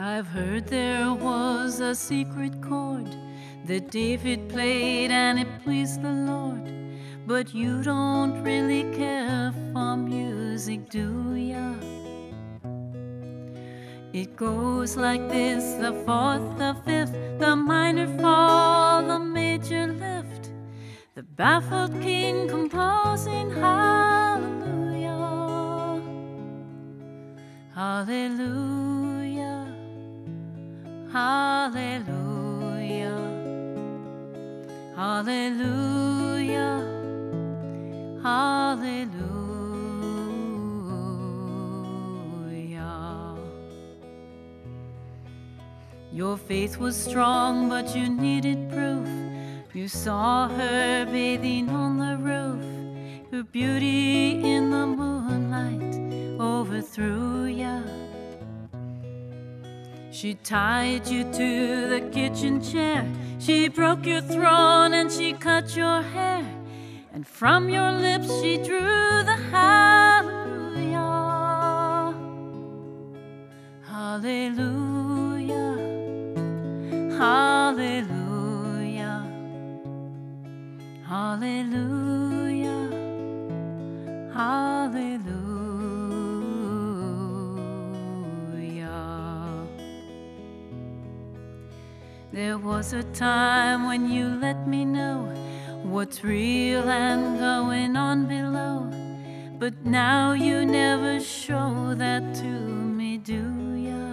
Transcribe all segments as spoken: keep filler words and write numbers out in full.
I've heard there was a secret chord that David played and it pleased the Lord. But you don't really care for music, do ya? It goes like this: the fourth, the fifth, the minor fall, the major lift, the baffled king composing hallelujah, hallelujah, hallelujah, hallelujah, hallelujah. Your faith was strong, but you needed proof. You saw her bathing on the roof. Her beauty in the moonlight overthrew ya. She tied you to the kitchen chair. She broke your throne and she cut your hair. And from your lips she drew the hallelujah, hallelujah, hallelujah, hallelujah, hallelujah. There was a time when you let me know what's real and going on below, but now you never show that to me, do ya?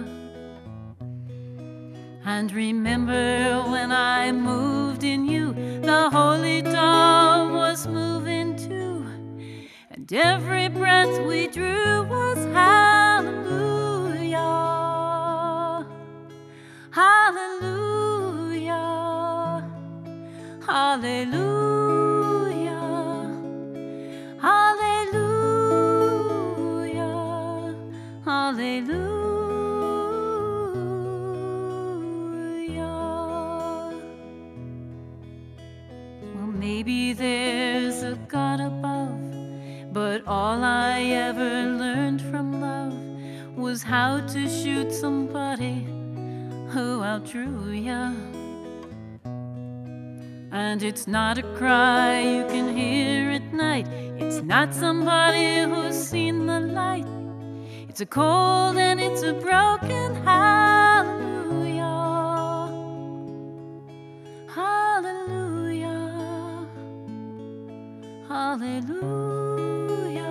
And remember when I moved in you, the holy dove was moving too, and every breath we drew was hallelujah, hallelujah, hallelujah, hallelujah, hallelujah. Maybe there's a God above, but all I ever learned from love was how to shoot somebody who outdrew ya. And it's not a cry you can hear at night. It's not somebody who's seen the light. It's a cold and it's a broken hallelujah, hallelujah, hallelujah,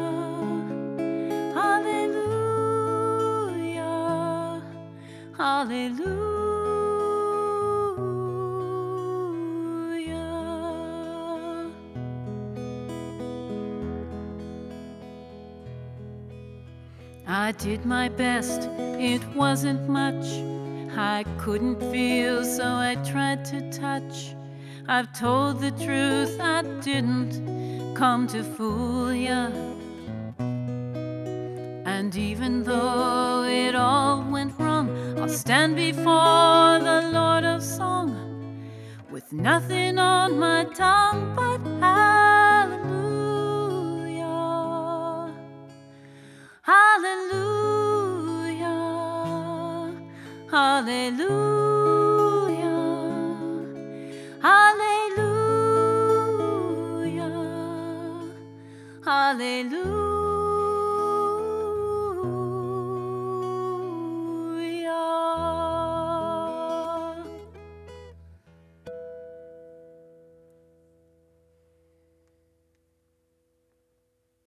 hallelujah, hallelujah. I did my best, it wasn't much. I couldn't feel, so I tried to touch. I've told the truth, I didn't come to fool ya. And even though it all went wrong, I'll stand before the Lord of Song with nothing on my tongue but hallelujah, hallelujah, hallelujah, hallelujah, hallelujah.